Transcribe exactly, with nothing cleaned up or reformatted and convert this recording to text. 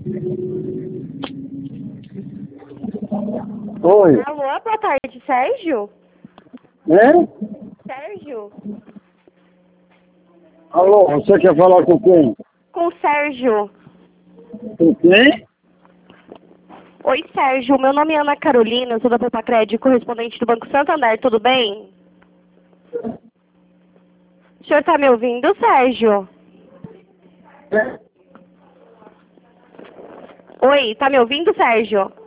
Oi. Alô, boa tarde, Sérgio? É? Sérgio? Alô, você quer falar com quem? Com o Sérgio. Com quem? Oi, Sérgio, meu nome é Ana Carolina, sou da Pepacred, correspondente do Banco Santander, tudo bem? O senhor tá me ouvindo, Sérgio? É. Oi, tá me ouvindo, Sérgio?